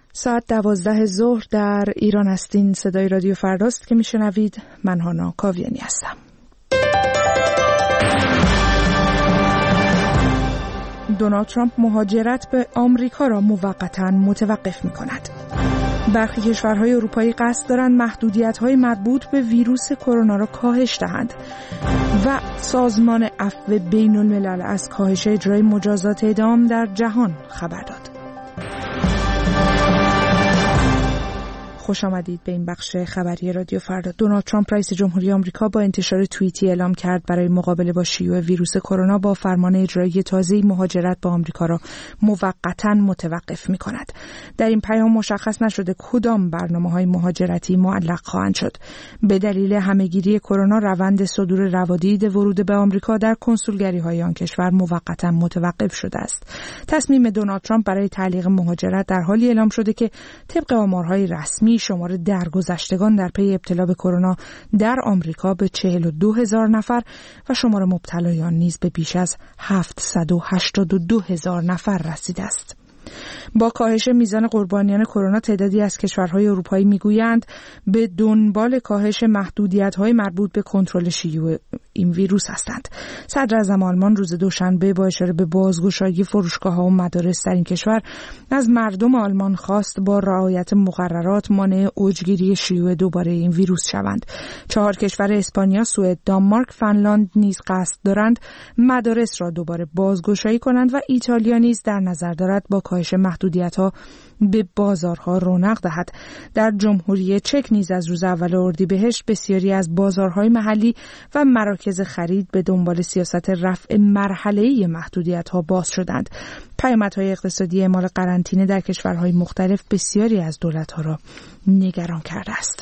ساعت 12 ظهر در ایران هستین. صدای رادیو فرداست که میشنوید. من هانا کاویانی هستم. دونالد ترامپ مهاجرت به آمریکا را موقتاً متوقف می‌کند. برخی کشورهای اروپایی قصد دارند محدودیت‌های مربوط به ویروس کرونا را کاهش دهند و سازمان عفو بین‌الملل از کاهش اجرای مجازات اعدام در جهان خبر داد. خوش آمدید به این بخش خبری رادیو فردا. دونالد ترامپ رئیس جمهوری آمریکا با انتشار توییتی اعلام کرد برای مقابله با شیوع ویروس کرونا با فرمان اجرایی تازه‌ای مهاجرت به آمریکا را موقتاً متوقف می‌کند. در این پیام مشخص نشده کدام برنامه‌های مهاجرتی معلق خواهند شد. به دلیل همه‌گیری کرونا روند صدور روادید ورود به آمریکا در کنسولگری‌های آن کشور موقتاً متوقف شده است. تصمیم دونالد ترامپ برای تعلیق مهاجرت در حالی اعلام شده که طبق آمارهای رسمی شمار درگذشتگان در پی ابتلا به کرونا در آمریکا به 42,000 نفر و شمار مبتلایان نیز به بیش از 782,000 نفر رسیده است. با کاهش میزان قربانیان کرونا تعدادی از کشورهای اروپایی میگویند به دنبال کاهش محدودیت‌های مربوط به کنترل شیوع این ویروس هستند. صدر اعظم آلمان روز دوشنبه با اشاره به بازگشایی فروشگاه‌ها و مدارس در این کشور از مردم آلمان خواست با رعایت مقررات مانع اوجگیری شیوع دوباره این ویروس شوند. 4 کشور اسپانیا، سوئد، دانمارک، فنلاند نیز قصد دارند مدارس را دوباره بازگشایی کنند و ایتالیا نیز در نظر دارد با کاهش محدودیت‌ها به بازارها رونق دهد. در جمهوری چک نیز از روز اول اردیبهشت بسیاری از بازارهای محلی و مراکز خرید به دنبال سیاست رفع مرحله‌ای محدودیت‌ها باز شدند. پیامدهای اقتصادی اعمال قرنطینه در کشورهای مختلف بسیاری از دولت‌ها را نگران کرده است.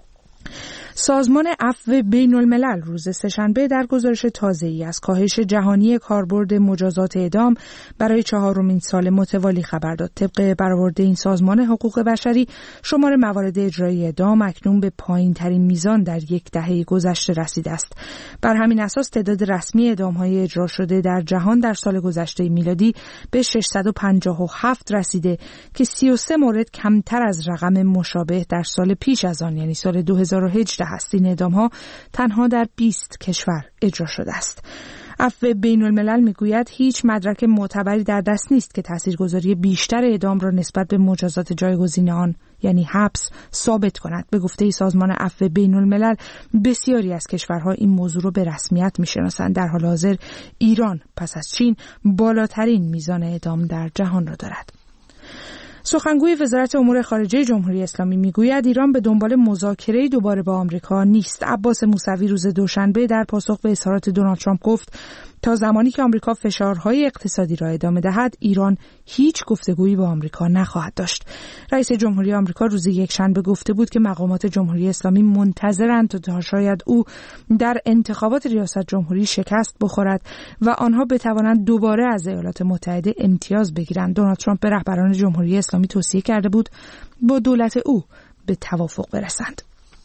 سازمان عفو بین‌الملل روز سه‌شنبه در گزارش تازه‌ای از کاهش جهانی کاربرد مجازات اعدام برای 4مین سال متوالی خبر داد. طبق برآورد این سازمان حقوق بشری، شمار موارد اجرایی اعدام اکنون به پایین‌ترین میزان در یک دهه گذشته رسیده است. بر همین اساس تعداد رسمی اعدام‌های اجرا شده در جهان در سال گذشته میلادی به 657 رسیده که 33 مورد کمتر از رقم مشابه در سال پیش از آن یعنی سال 2018 است. این اعدام‌ها تنها در 20 کشور اجرا شده است. عفو بین‌الملل میگوید هیچ مدرک معتبری در دست نیست که تاثیرگذاری بیشتر اعدام را نسبت به مجازات جایگزین آن یعنی حبس ثابت کند. به گفته سازمان عفو بین‌الملل بسیاری از کشورها این موضوع را به رسمیت میشناسند. در حال حاضر ایران پس از چین بالاترین میزان اعدام در جهان را دارد. سخنگوی وزارت امور خارجه جمهوری اسلامی میگوید ایران به دنبال مذاکره دوباره با آمریکا نیست. عباس موسوی روز دوشنبه در پاسخ به اظهارات دونالد ترامپ گفت تا زمانی که آمریکا فشارهای اقتصادی را ادامه دهد ایران هیچ گفتگویی با آمریکا نخواهد داشت. رئیس جمهوری آمریکا روز یکشنبه گفته بود که مقامات جمهوری اسلامی منتظرند تا شاید او در انتخابات ریاست جمهوری شکست بخورد و آنها بتوانند دوباره از ایالات متحده امتیاز بگیرند. دونالد ترامپ به رهبران جمهوری اسلامی توصیه کرده بود با دولت او به توافق برسند.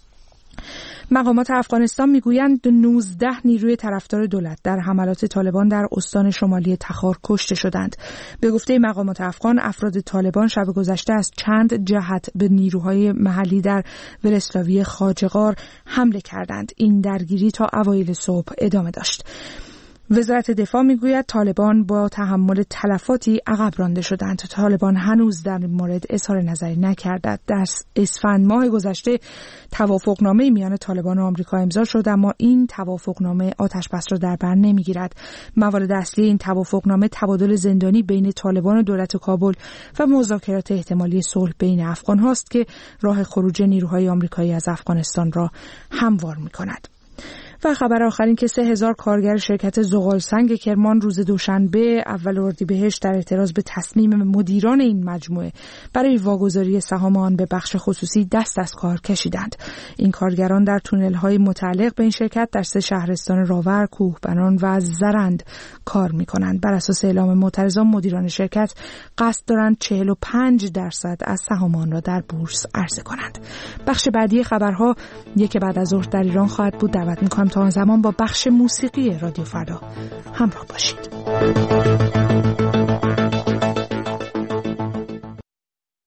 مقامات افغانستان میگویند 19 نیروی طرفدار دولت در حملات طالبان در استان شمالی تخار کشته شدند. به گفته مقامات افغان، افراد طالبان شب گذشته از چند جهت به نیروهای محلی در ولسلاوی خواجه‌غار حمله کردند. این درگیری تا اوایل صبح ادامه داشت. وزارت دفاع میگوید طالبان با تحمل تلفاتی عقب رانده شدند. طالبان هنوز در این مورد اظهار نظری نکردند. در اسفند ماه گذشته توافقنامه میان طالبان و آمریکا امضا شد، اما این توافقنامه آتش‌بس را در بر نمیگیرد. موارد اصلی این توافقنامه تبادل زندانی بین طالبان و دولت کابل و مذاکرات احتمالی صلح بین افغان هاست که راه خروج نیروهای آمریکایی از افغانستان را هموار می‌کند. و خبر آخر این که 3000 کارگر شرکت زغالسنگ کرمان روز دوشنبه اول اردیبهشت در اعتراض به تصمیم مدیران این مجموعه برای واگذاری سهام آن به بخش خصوصی دست از کار کشیدند. این کارگران در تونل‌های متعلق به این شرکت در 3 شهرستان راور، کوهبنان و زرند کار می‌کنند. بر اساس اعلام معترضان مدیران شرکت قصد دارند 45% از سهام آن را در بورس عرضه کنند. بخش بعدی خبرها یک بعد از ظهر در ایران خواهد بود. دعوت می‌کنم تا آن زمان با بخش موسیقی رادیو فردا همراه باشید.